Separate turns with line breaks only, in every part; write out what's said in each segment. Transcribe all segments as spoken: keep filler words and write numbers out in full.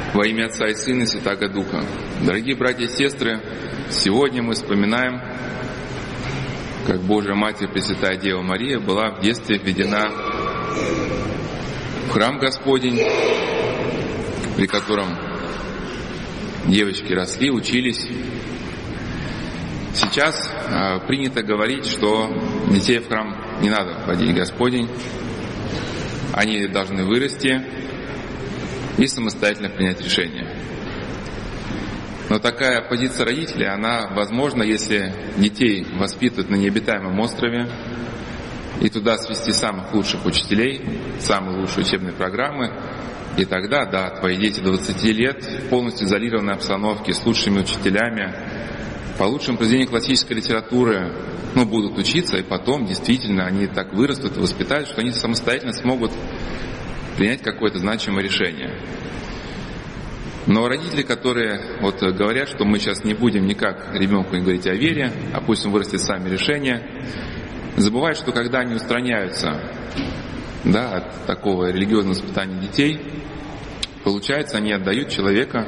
Во имя Отца и Сына и Святаго Духа. Дорогие братья и сестры, сегодня мы вспоминаем, как Божья Матерь Пресвятая Дева Мария была в детстве введена в храм Господень, при котором девочки росли, учились. Сейчас э, принято говорить, что детей в храм не надо вводить Господень, они должны вырасти и самостоятельно принять решение. Но такая позиция родителей, она возможна, если детей воспитывают на необитаемом острове, и туда свести самых лучших учителей, самые лучшие учебные программы, и тогда, да, твои дети до двадцати лет в полностью изолированной обстановке, с лучшими учителями, по лучшим произведениям классической литературы, ну, будут учиться, и потом действительно они так вырастут и воспитают, что они самостоятельно смогут принять какое-то значимое решение. Но родители, которые вот говорят, что мы сейчас не будем никак ребенку не говорить о вере, а пусть он вырастет сами решения, забывают, что когда они устраняются, да, от такого религиозного воспитания детей, получается, они отдают человека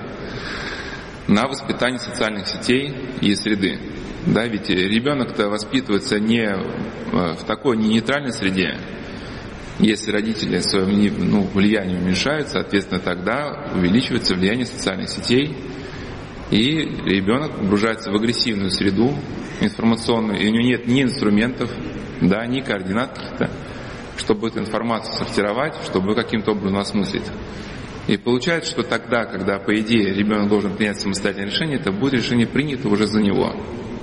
на воспитание социальных сетей и среды. Да, ведь ребенок-то воспитывается не в такой не нейтральной среде. Если родители своим ну, влиянием уменьшают, соответственно, тогда увеличивается влияние социальных сетей, и ребенок погружается в агрессивную среду информационную, и у него нет ни инструментов, да, ни координат каких-то, чтобы эту информацию сортировать, чтобы каким-то образом осмыслить. И получается, что тогда, когда, по идее, ребенок должен принять самостоятельное решение, это будет решение принято уже за него.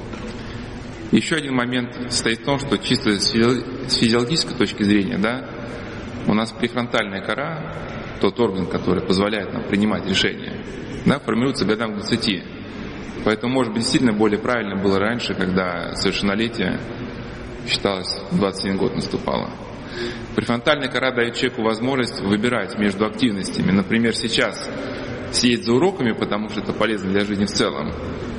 Еще один момент состоит в том, что чисто с физиологической точки зрения, да, у нас префронтальная кора, тот орган, который позволяет нам принимать решения, да, формируется годам к двадцати. Поэтому, может быть, действительно более правильно было раньше, когда совершеннолетие считалось двадцать один год наступало. Префронтальная кора дает человеку возможность выбирать между активностями. Например, сейчас сидеть за уроками, потому что это полезно для жизни в целом,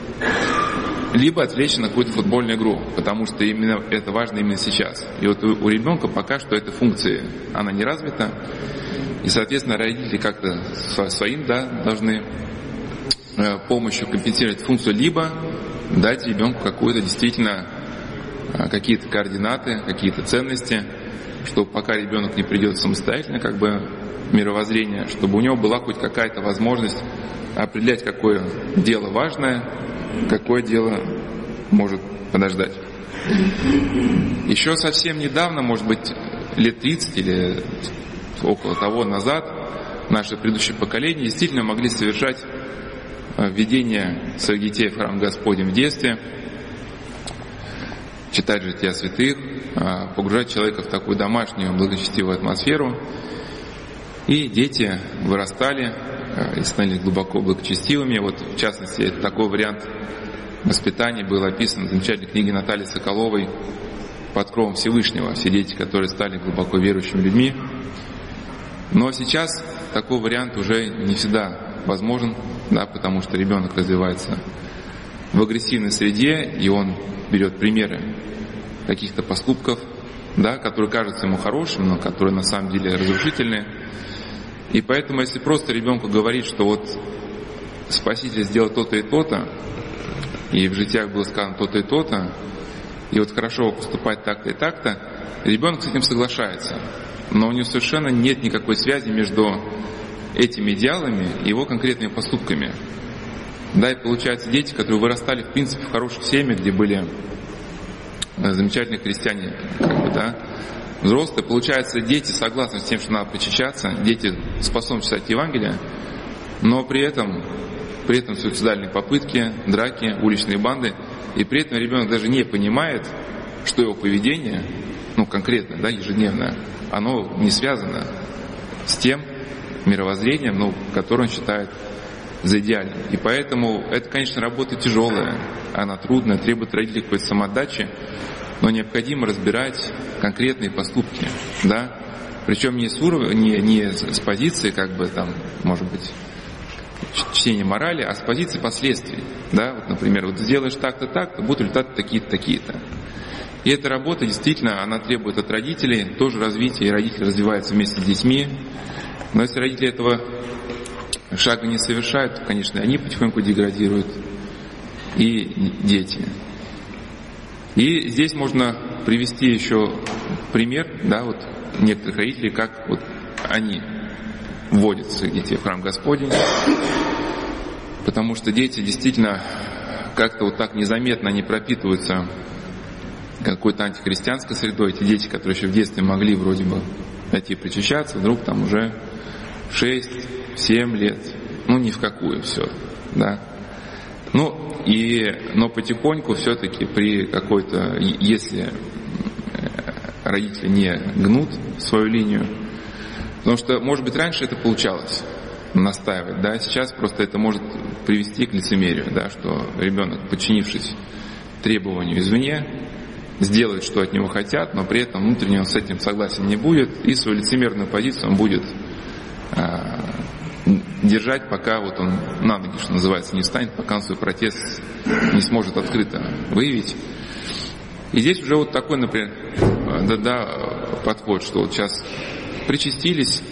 либо отвлечься на какую-то футбольную игру, потому что именно это важно именно сейчас. И вот у, у ребенка пока что эта функция, она не развита, и, соответственно, родители как-то своим, да, должны э, помощью компенсировать функцию, либо дать ребенку какую-то действительно э, какие-то координаты, какие-то ценности, чтобы пока ребенок не придет самостоятельно, как бы, мировоззрение, чтобы у него была хоть какая-то возможность определять, какое дело важное, какое дело может подождать. Еще совсем недавно, может быть, лет тридцать или около того назад, наше предыдущее поколение действительно могли совершать введение своих детей в храм Господень в детстве, читать жития святых, погружать человека в такую домашнюю благочестивую атмосферу. И дети вырастали и становились глубоко благочестивыми. Вот, в частности, такой вариант воспитания был описан в замечательной книге Натальи Соколовой «Под кровом Всевышнего». Все дети, которые стали глубоко верующими людьми. Но сейчас такой вариант уже не всегда возможен, да, потому что ребенок развивается в агрессивной среде, и он берет примеры каких-то поступков, да, которые кажутся ему хорошими, но которые на самом деле разрушительные. И поэтому, если просто ребенку говорить, что вот Спаситель сделал то-то и то-то, и в житиях было сказано то-то и то-то, и вот хорошо поступать так-то и так-то, ребенок с этим соглашается. Но у него совершенно нет никакой связи между этими идеалами и его конкретными поступками. Да, и получается, дети, которые вырастали, в принципе, в хороших семьях, где были замечательные христиане, как бы, да, взрослые, получается, дети согласны с тем, что надо причащаться, дети способны читать Евангелие, но при этом, при этом суицидальные попытки, драки, уличные банды, и при этом ребенок даже не понимает, что его поведение, ну, конкретно, да, ежедневное, оно не связано с тем мировоззрением, ну, которое он считает за идеальным. И поэтому это, конечно, работа тяжелая, она трудная, требует родителей какой-то самоотдачи, но необходимо разбирать конкретные поступки, да, причем не с уровня, не, не с позиции, как бы там, может быть, чтения морали, а с позиции последствий, да, вот, например, вот сделаешь так-то, так-то, будут результаты такие-то, такие-то. И эта работа действительно, она требует от родителей тоже развития, и родители развиваются вместе с детьми. Но если родители этого шага не совершают, то, конечно, и они потихоньку деградируют, и дети. И здесь можно привести еще пример, да, вот некоторых родителей, как вот они вводят своих детей в храм Господень, потому что дети действительно как-то вот так незаметно они пропитываются какой-то антихристианской средой. Эти дети, которые еще в детстве могли вроде бы пойти причащаться, вдруг там уже шесть-семь лет, ну ни в какую все, да. Ну, и, но потихоньку все-таки при какой-то, если родители не гнут свою линию, потому что, может быть, раньше это получалось настаивать, да, сейчас просто это может привести к лицемерию, да, что ребенок, подчинившись требованию извне, сделает, что от него хотят, но при этом внутренне он с этим согласен не будет, и свою лицемерную позицию он будет а, держать, пока вот он на ноги, что называется, не встанет, пока он свой протест не сможет открыто выявить. И здесь уже вот такой, например, да, да, подход, что вот сейчас причастились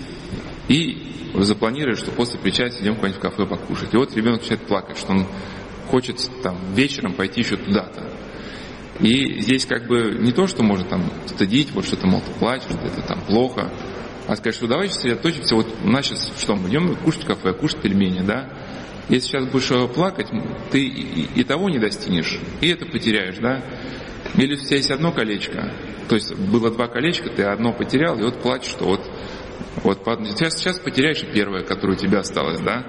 и запланировали, что после причастия идем куда-нибудь в кафе покушать. И вот ребенок начинает плакать, что он хочет там вечером пойти еще туда-то. И здесь как бы не то, что можно там стыдить, вот что ты, мол, ты плачешь, это там плохо, а сказать, что давайте сосредоточимся, вот у нас сейчас что, мы идем кушать в кафе, кушать пельмени, да? Если сейчас будешь плакать, ты и, и того не достигнешь, и это потеряешь, да? Или у тебя есть одно колечко, то есть было два колечка, ты одно потерял, и вот плачешь, что вот, вот сейчас, сейчас потеряешь и первое, которое у тебя осталось, да?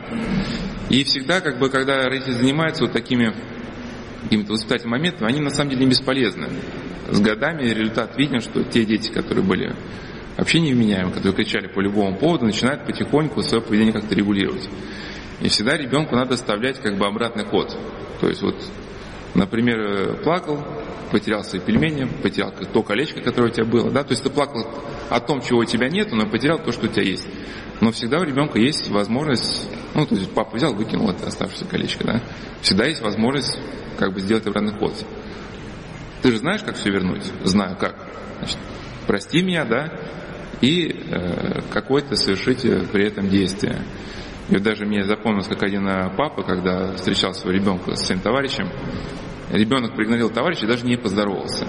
И всегда, как бы, когда родители занимаются вот такими какими-то воспитательными моментами, они на самом деле не бесполезны. С годами результат виден, что те дети, которые были вообще невменяемы, которые кричали по любому поводу, начинают потихоньку свое поведение как-то регулировать. И всегда ребенку надо оставлять как бы обратный ход. То есть вот, например, плакал, потерял свои пельмени, потерял то колечко, которое у тебя было, да, то есть ты плакал о том, чего у тебя нету, но потерял то, что у тебя есть. Но всегда у ребенка есть возможность, ну, то есть папа взял, выкинул это оставшееся колечко, да, всегда есть возможность как бы сделать обратный ход. Ты же знаешь, как все вернуть? Знаю как. Значит, прости меня, да, и э, какое-то совершите при этом действие. И вот даже мне запомнилось, как один папа, когда встречал своего ребенка с своим товарищем, ребенок проигнорировал товарища и даже не поздоровался.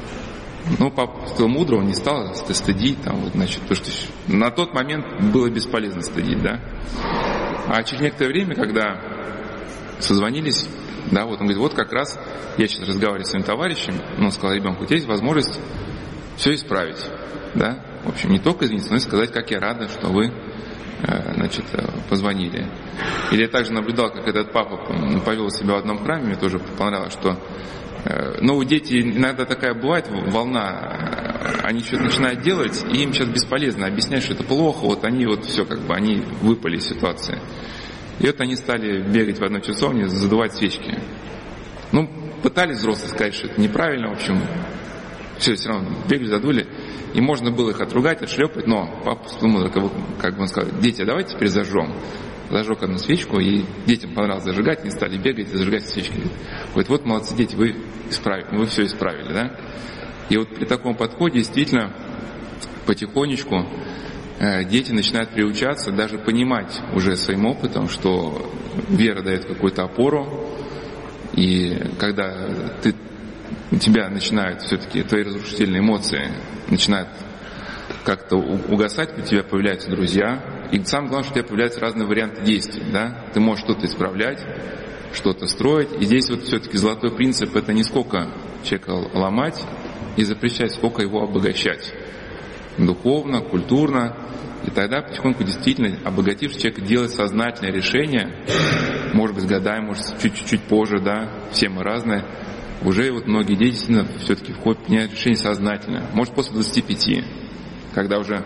Ну, папа стал мудро, он не стал стыдить, там, вот, значит, потому что на тот момент было бесполезно стыдить, да. А через некоторое время, когда созвонились, да, вот он говорит, вот как раз я сейчас разговариваю с своим товарищем, но он сказал ребенку, у тебя есть возможность все исправить, да. В общем, не только извиниться, но и сказать, как я рада, что вы, значит, позвонили. Или я также наблюдал, как этот папа повел себя в одном храме, мне тоже понравилось, что, ну, у детей иногда такая бывает волна, они что-то начинают делать, и им сейчас бесполезно объяснять, что это плохо, вот они вот все, как бы, они выпали из ситуации. И вот они стали бегать в одной часовне, задувать свечки. Ну, пытались взрослые сказать, что это неправильно, в общем, все, все равно бегали, задули. И можно было их отругать, отшлепать, но папа думал, как бы он сказал, дети, а давайте теперь зажжем. Зажег одну свечку, и детям понравилось зажигать, они стали бегать и зажигать свечки. Говорит, вот молодцы дети, вы исправили, вы все исправили, да? И вот при таком подходе действительно потихонечку э, дети начинают приучаться, даже понимать уже своим опытом, что вера дает какую-то опору, и когда ты у тебя начинают все-таки твои разрушительные эмоции начинают как-то угасать, у тебя появляются друзья, и самое главное, что у тебя появляются разные варианты действий, да, ты можешь что-то исправлять, что-то строить, и здесь вот все-таки золотой принцип, это не сколько человека ломать и запрещать, сколько его обогащать, духовно, культурно, и тогда потихоньку действительно, обогативший человек, делает сознательное решение, может быть, с годами, может, чуть-чуть позже, да, все мы разные, уже вот многие дети действительно все-таки входят, меняют решение сознательно. Может, после двадцати пяти, когда уже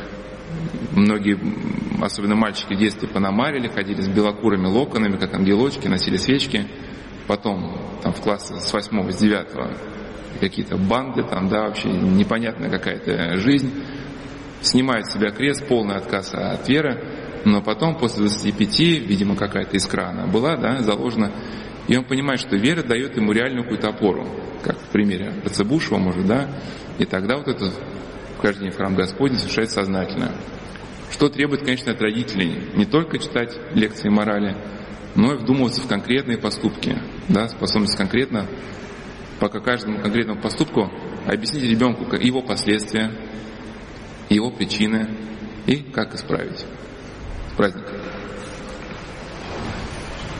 многие, особенно мальчики в детстве, пономарили, ходили с белокурыми локонами, как ангелочки, носили свечки. Потом там в классе с восьмого, с девятого какие-то банды, там, да, вообще непонятная какая-то жизнь. Снимают с себя крест, полный отказ от веры. Но потом, после двадцати пяти, видимо, какая-то искра она была, да, заложена. И он понимает, что вера дает ему реальную какую-то опору, как в примере Рацебушева, может, да, и тогда вот это вхождение в храм Господень совершается сознательно. что требует, конечно, от родителей не только читать лекции морали, но и вдумываться в конкретные поступки, да, способность конкретно, по каждому конкретному поступку объяснить ребенку его последствия, его причины и как исправить. С праздником!